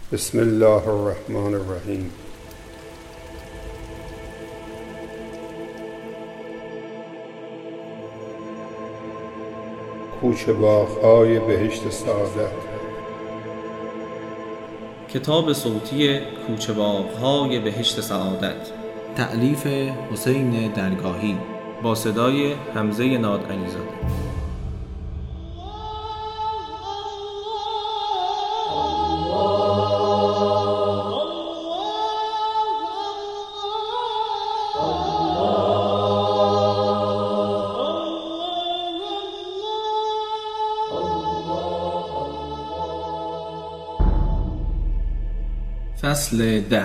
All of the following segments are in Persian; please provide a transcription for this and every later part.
بسم الله الرحمن الرحیم. کوچه باغ‌های بهشت سعادت. کتاب صوتی کوچه باغ‌های بهشت سعادت، تألیف حسین درگاهی، با صدای حمزه نادعلیزاده. فصل 10.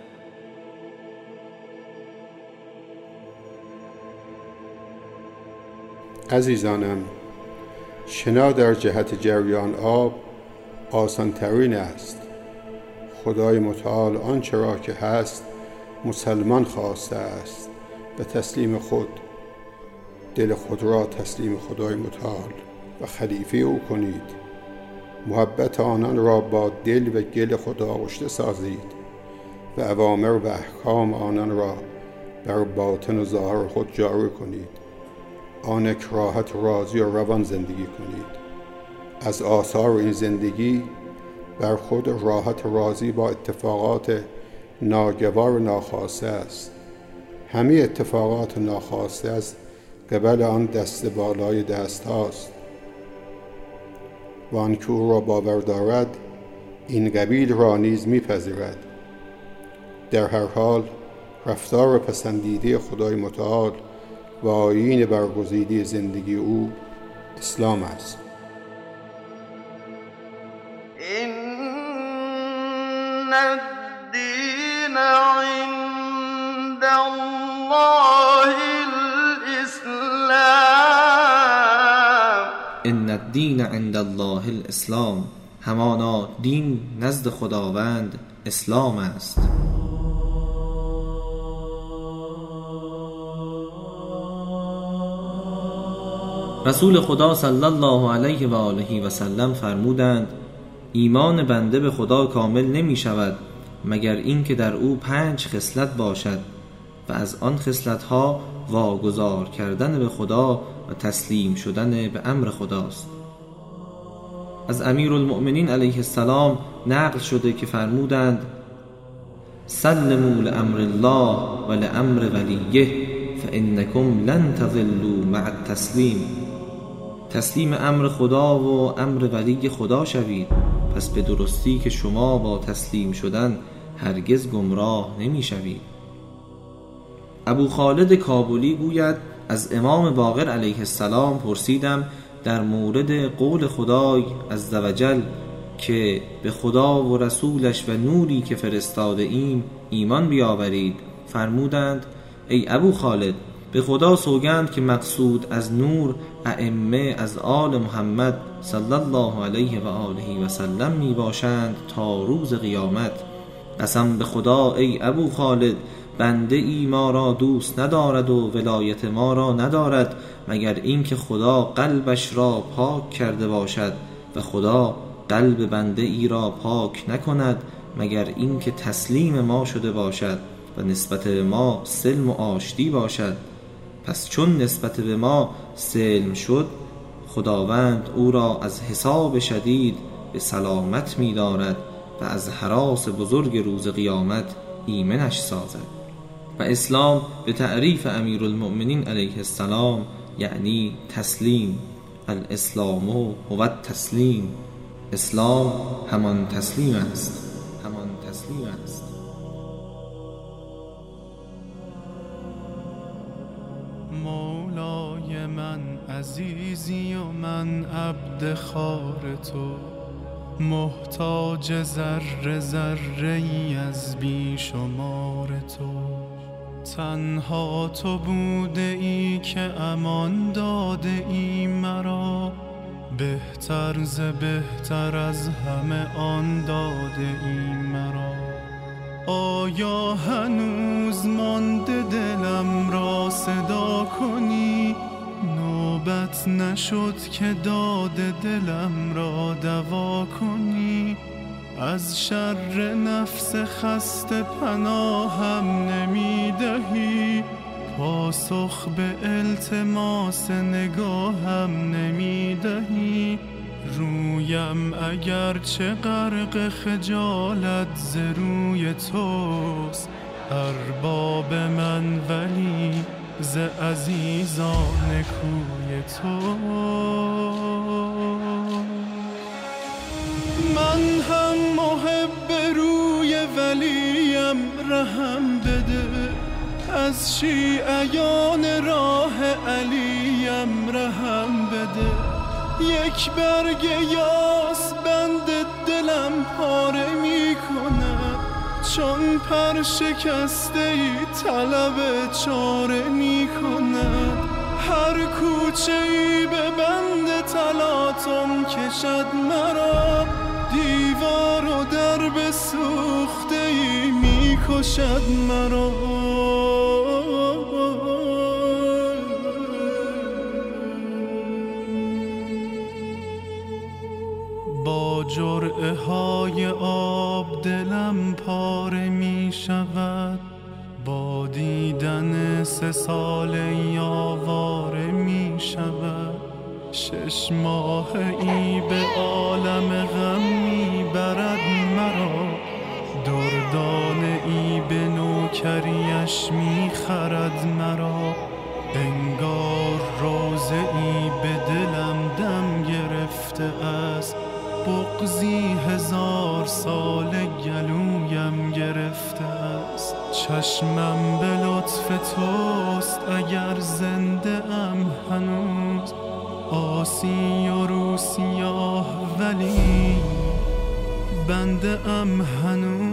عزیزانم، شنا در جهت جریان آب آسان ترین است. خدای متعال آنچه را که هست مسلمان خواسته است و تسلیم خود، دل خود را تسلیم خدای متعال و خلیفه او کنید. محبت آنان را با دل و گل خود آغشته سازید و اوامر و احکام آنان را بر باطن و ظاهر خود جاری کنید. آنک راحت و راضی و روان زندگی کنید. از آثار این زندگی بر خود راحت و راضی با اتفاقات ناگوار و ناخواسته است. همه اتفاقات ناخواسته از قبل آن دست بالای دست هاست و آن که او را باور دارد این قبیل را نیز میپذیرد. در هر حال رفتار پسندیده خدای متعال و آیین برگزیده زندگی او اسلام است. این الدین عند الله الاسلام. ان الدین عند الله الاسلام، همانا دین نزد خداوند اسلام است. رسول خدا صلی الله علیه و آله و سلم فرمودند: ایمان بنده به خدا کامل نمی شود مگر اینکه در او 5 خصلت باشد و از آن خصلت‌ها واگذار کردن به خدا و تسلیم شدن به امر خداست. از امیرالمؤمنین علیه السلام نقل شده که فرمودند: سلموا لامر الله و لامر ولیه فانکم لن تضلوا مع التسلیم. تسلیم امر خدا و امر ولی خدا شوید، پس به درستی که شما با تسلیم شدن هرگز گمراه نمی شوید. ابو خالد کابلی گوید: از امام باقر علیه السلام پرسیدم در مورد قول خدای عزوجل که به خدا و رسولش و نوری که فرستاده ایم ایمان بیاورید. فرمودند: ای ابو خالد، به خدا سوگند که مقصود از نور ائمه از آل محمد صلی الله علیه و آله و سلم می باشند تا روز قیامت. قسم به خدا ای ابو خالد، بنده ای ما را دوست ندارد و ولایت ما را ندارد مگر اینکه خدا قلبش را پاک کرده باشد و خدا قلب بنده ای را پاک نکند مگر اینکه تسلیم ما شده باشد و نسبت به ما سلم و آشتی باشد. پس چون نسبت به ما سلم شد، خداوند او را از حساب شدید به سلامت می دارد و از هراس بزرگ روز قیامت ایمنش سازد. و اسلام به تعریف امیرالمؤمنین علیه السلام یعنی تسلیم. الاسلام هو التسلیم. اسلام همان تسلیم است. همان تسلیم است. مولای من عزیزی و من عبد خوار تو، محتاج ذره ذره ای از بیشمار تو. تنها تو بوده ای که امان داده ای مرا، بهتر ز بهتر از همه آن داده ای مرا. آیا هنوز مانده دلم را صدا کنی؟ نوبت نشد که داد دلم را دوا کنی. از شر نفس خسته پناهم نمیدهی، پاسخ به التماس نگاهم نمیدهی. رویم اگر چه غرق خجالت ز روی توست، ارباب من ولی ز عزیزان کوی تو. من هم محب روی ولیم رحم بده، از شیعیان راه علیم رحم بده. یک برگ یاس بند دلم پاره می کند، چون پر شکسته ای طلب چاره می کند. هر کوچه ای به بند تلاطم کشد مرا، دیوار و درب سوخته ای می کشد مرا. با جرعه های آب دلم پاره می شود، با دیدن 3 ساله آواره می شود. 6 ماه ای به عالم غم می برد مرا، دردانه ای به نوکریش می خرد مرا. انگار روزه ای به دلم دم گرفته است، بغضی 1000 ساله گلویم گرفته است. چشمم به لطف توست اگر زنده ام هنوز، آسی و رو سیاه ولی بنده ام هنوز.